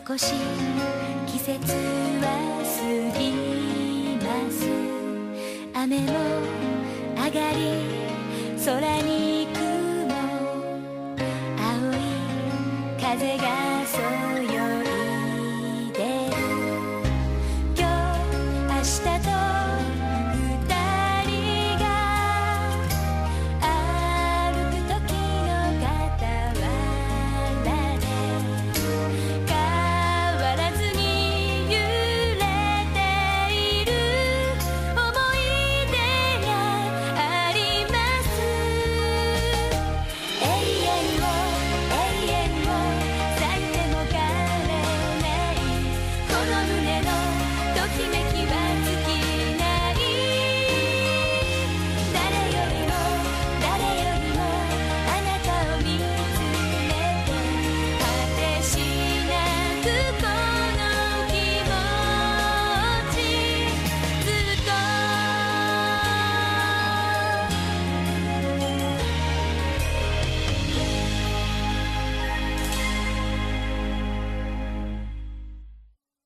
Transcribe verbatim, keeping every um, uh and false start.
少し季節は過ぎます。雨も上がり空に雲、青い風がそよいでる。今日明日と二人が歩く時の傍らで変わらずに揺れている思い出があります。永遠を永遠を咲いても枯れないこの胸のときめきは尽きない。誰よりも誰よりもあなたを見つめて果てしなく